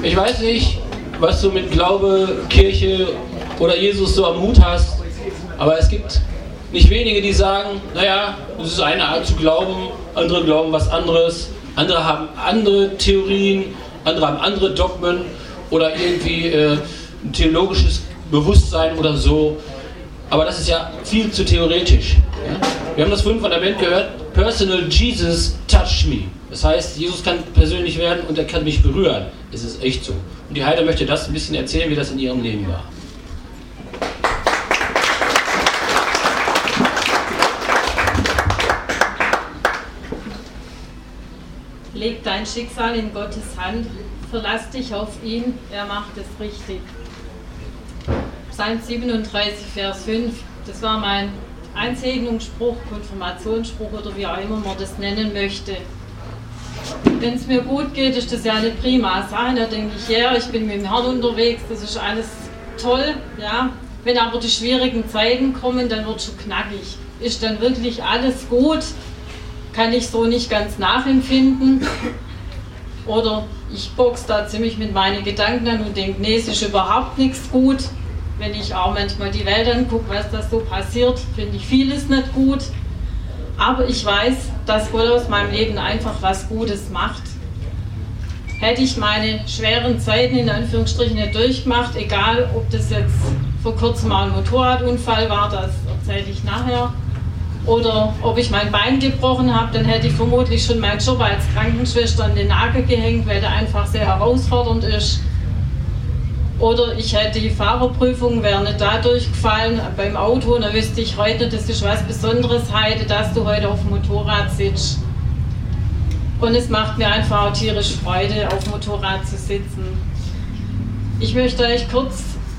Ich weiß nicht, was du mit Glaube, Kirche oder Jesus so am Hut hast, aber es gibt nicht wenige, die sagen, naja, das ist eine Art zu glauben, andere glauben was anderes, andere haben andere Theorien, andere haben andere Dogmen oder irgendwie ein theologisches Bewusstsein oder so. Aber das ist ja viel zu theoretisch. Ja? Wir haben das vorhin von der Band gehört, Personal Jesus touched me. Das heißt, Jesus kann persönlich werden und er kann mich berühren. Das ist echt so. Und die Heide möchte das ein bisschen erzählen, wie das in ihrem Leben war. Leg dein Schicksal in Gottes Hand, verlass dich auf ihn, er macht es richtig. Psalm 37, Vers 5, das war mein Einsegnungsspruch, Konfirmationsspruch oder wie auch immer man das nennen möchte. Wenn es mir gut geht, ist das ja eine prima Sache, da denke ich, ja, ich bin mit dem Herrn unterwegs, das ist alles toll, ja. Wenn aber die schwierigen Zeiten kommen, dann wird es schon knackig. Ist dann wirklich alles gut? Kann ich so nicht ganz nachempfinden. Oder ich box da ziemlich mit meinen Gedanken an und denke, nee, es ist überhaupt nichts gut. Wenn ich auch manchmal die Welt angucke, was da so passiert, finde ich vieles nicht gut. Aber ich weiß, dass Gott aus meinem Leben einfach was Gutes macht. Hätte ich meine schweren Zeiten in Anführungsstrichen nicht durchgemacht, egal ob das jetzt vor kurzem mal ein Motorradunfall war, das erzähle ich nachher, oder ob ich mein Bein gebrochen habe, dann hätte ich vermutlich schon meinen Job als Krankenschwester an den Nagel gehängt, weil der einfach sehr herausfordernd ist. Oder ich hätte die Fahrerprüfung, wäre nicht da durchgefallen beim Auto, und dann wüsste ich heute, das ist was Besonderes heute, dass du heute auf dem Motorrad sitzt. Und es macht mir einfach auch tierisch Freude, auf dem Motorrad zu sitzen. Ich möchte euch kurz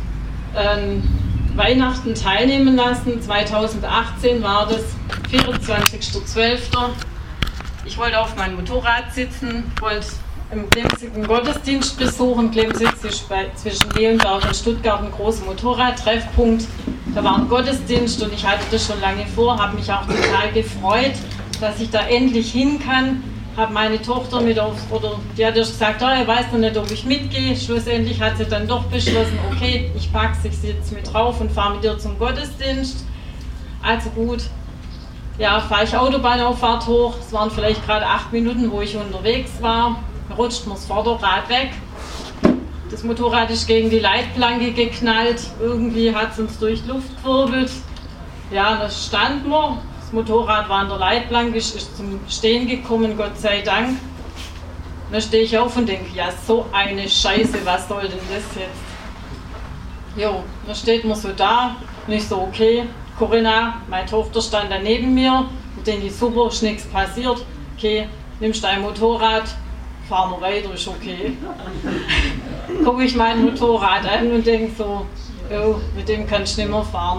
Weihnachten teilnehmen lassen. 2018 war das, 24.12. Ich wollte auf meinem Motorrad sitzen, wollte im Klemsitz einen Gottesdienst besuchen. Klemsitz ist zwischen Leonberg und Stuttgart ein großer Motorradtreffpunkt. Da war ein Gottesdienst und ich hatte das schon lange vor, habe mich auch total gefreut, dass ich da endlich hin kann. Habe meine Tochter die hat erst gesagt, oh, ich weiß noch nicht, ob ich mitgehe. Schlussendlich hat sie dann doch beschlossen, okay, ich packe sie, ich sitze mit drauf und fahre mit ihr zum Gottesdienst. Also gut, ja, fahre ich Autobahnauffahrt hoch. Es waren vielleicht gerade 8 Minuten, wo ich unterwegs war. Rutscht mir das Vorderrad weg. Das Motorrad ist gegen die Leitplanke geknallt. Irgendwie hat es uns durch Luft gewirbelt. Ja, da standen wir. Das Motorrad war an der Leitplanke, ist zum Stehen gekommen, Gott sei Dank. Dann stehe ich auf und denke, ja, so eine Scheiße, was soll denn das jetzt? Jo, dann steht man so da und ich so, okay, Corinna, meine Tochter stand da neben mir und denke, super, ist nichts passiert. Okay, nimmst dein Motorrad, fahren wir weiter, ist okay. Gucke ich mein Motorrad an und denke so, jo, mit dem kannst du nicht mehr fahren.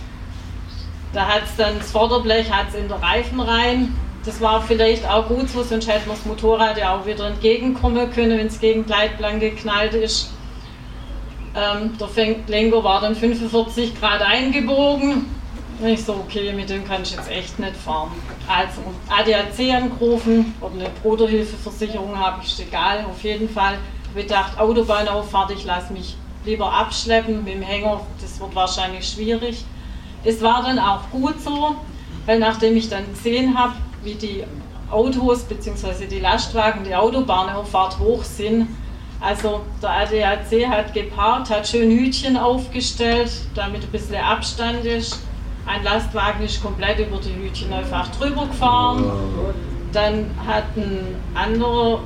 Da hat es dann das Vorderblech in den Reifen rein. Das war vielleicht auch gut so, sonst hätte man das Motorrad ja auch wieder entgegenkommen können, wenn es gegen die Leitplanke geknallt ist. Der Lenker war dann 45 Grad eingebogen. Und ich so, okay, mit dem kann ich jetzt echt nicht fahren. Also ADAC angerufen oder eine Bruderhilfeversicherung habe ich, ist egal, auf jeden Fall. Ich habe gedacht, Autobahnauffahrt, ich lasse mich lieber abschleppen mit dem Hänger, das wird wahrscheinlich schwierig. Es war dann auch gut so, weil nachdem ich dann gesehen habe, wie die Autos bzw. die Lastwagen die Autobahnauffahrt hoch sind, also der ADAC hat geparkt, hat schön Hütchen aufgestellt, damit ein bisschen Abstand ist. Ein Lastwagen ist komplett über die Hütchen einfach drüber gefahren. Dann hat ein anderer,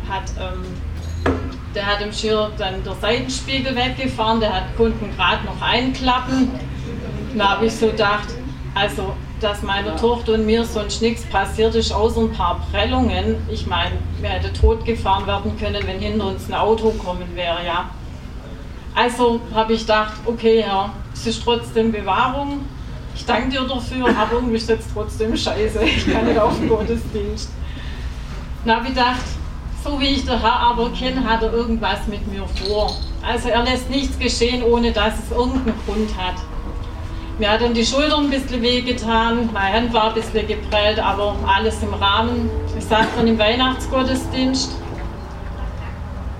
der hat im Schirr dann der Seitenspiegel weggefahren, konnte gerade noch einklappen. Da habe ich so gedacht, also, dass meiner Tochter und mir sonst nichts passiert ist, außer ein paar Prellungen. Ich meine, wir hätten tot gefahren werden können, wenn hinter uns ein Auto kommen wäre, ja. Also habe ich gedacht, okay, Herr, es ist trotzdem Bewahrung. Ich danke dir dafür, aber irgendwie ist jetzt trotzdem scheiße. Ich kann nicht auf den Gottesdienst. Dann habe ich gedacht, so wie ich den Herr aber kenne, hat er irgendwas mit mir vor. Also er lässt nichts geschehen, ohne dass es irgendeinen Grund hat. Mir hat dann die Schulter ein bisschen wehgetan, meine Hand war ein bisschen geprellt, aber alles im Rahmen. Ich saß dann im Weihnachtsgottesdienst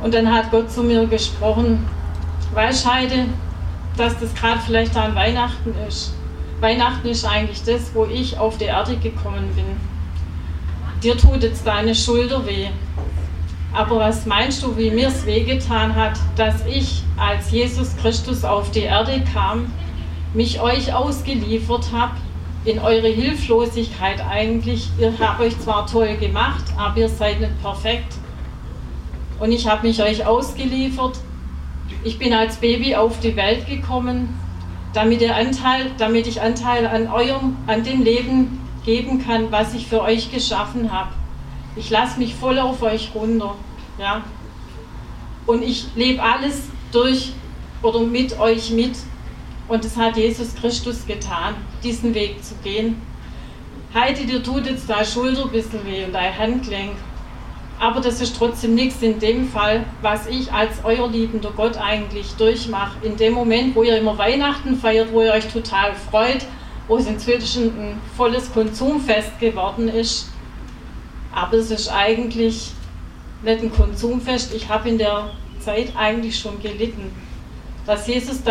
Und dann hat Gott zu mir gesprochen, weißt Heide, dass das gerade vielleicht an Weihnachten ist. Weihnachten ist eigentlich das, wo ich auf die Erde gekommen bin. Dir tut jetzt deine Schulter weh. Aber was meinst du, wie mir es wehgetan hat, dass ich, als Jesus Christus auf die Erde kam, mich euch ausgeliefert habe, in eure Hilflosigkeit eigentlich. Ihr habt euch zwar toll gemacht, aber ihr seid nicht perfekt. Und ich habe mich euch ausgeliefert. Ich bin als Baby auf die Welt gekommen, damit ich Anteil an dem Leben geben kann, was ich für euch geschaffen habe. Ich lasse mich voll auf euch runter. Ja? Und ich lebe alles durch oder mit euch mit. Und das hat Jesus Christus getan, diesen Weg zu gehen. Heidi, dir tut jetzt deine Schulter ein bisschen weh und dein Handgelenk. Aber das ist trotzdem nichts in dem Fall, was ich als euer liebender Gott eigentlich durchmache. In dem Moment, wo ihr immer Weihnachten feiert, wo ihr euch total freut, wo es inzwischen ein volles Konsumfest geworden ist. Aber es ist eigentlich nicht ein Konsumfest. Ich habe in der Zeit eigentlich schon gelitten. Dass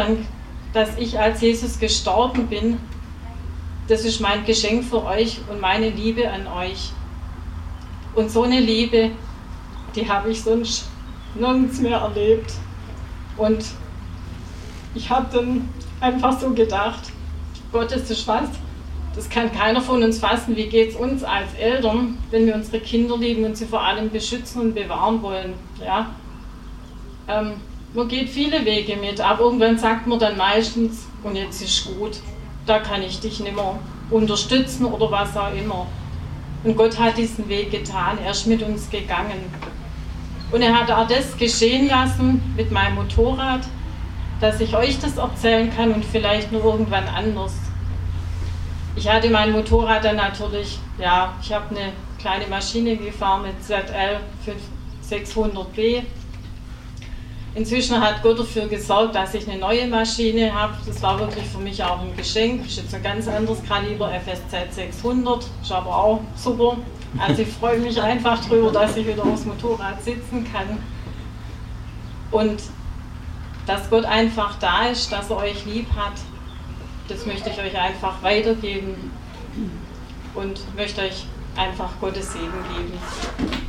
ich als Jesus gestorben bin, das ist mein Geschenk für euch und meine Liebe an euch. Und so eine Liebe, die habe ich sonst nirgends mehr erlebt. Und ich habe dann einfach so gedacht, Gott, das ist was, das kann keiner von uns fassen. Wie geht es uns als Eltern, wenn wir unsere Kinder lieben und sie vor allem beschützen und bewahren wollen? Ja? Man geht viele Wege mit, aber irgendwann sagt man dann meistens, und jetzt ist gut, da kann ich dich nicht mehr unterstützen oder was auch immer. Und Gott hat diesen Weg getan, er ist mit uns gegangen. Und er hat auch das geschehen lassen mit meinem Motorrad, dass ich euch das erzählen kann und vielleicht nur irgendwann anders. Ich hatte mein Motorrad dann natürlich, ja, ich habe eine kleine Maschine gefahren mit ZL 600B. Inzwischen hat Gott dafür gesorgt, dass ich eine neue Maschine habe. Das war wirklich für mich auch ein Geschenk. Das ist jetzt ein ganz anderes Kaliber, FSZ 600. Ist aber auch super. Also ich freue mich einfach drüber, dass ich wieder aufs Motorrad sitzen kann. Und dass Gott einfach da ist, dass er euch lieb hat, das möchte ich euch einfach weitergeben und möchte euch einfach Gottes Segen geben.